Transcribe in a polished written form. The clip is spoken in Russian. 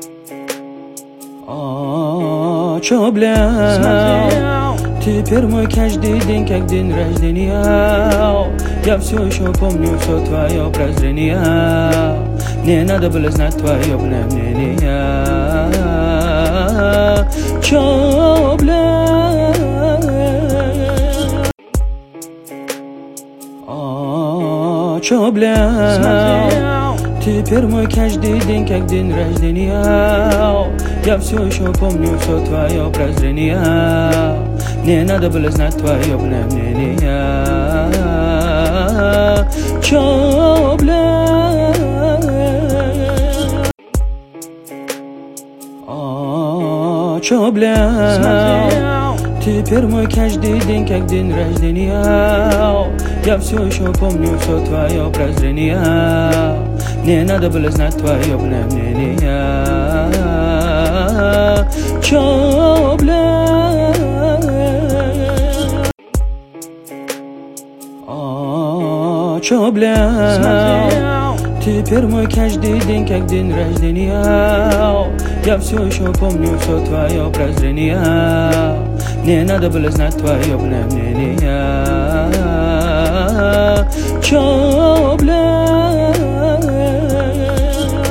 Чё, бля, теперь мой каждый день как день рождения. Я все еще помню все твое прозрение. Мне надо было знать твое мнение. Чё, бля, чё, бля, теперь мой каждый день как день рождения. Я все еще помню все твое прозрение. Мне надо было знать твое мнение. Чё, бля, чё, бля, теперь мой каждый день как день рождения. Я все еще помню все твое прозрение. Мне надо было знать твое мнение. Чё, бля, чё, бля, теперь мой каждый день как день рождения. Я все еще помню все твое прозрение. Мне надо было знать твое мнение. Чё, бля.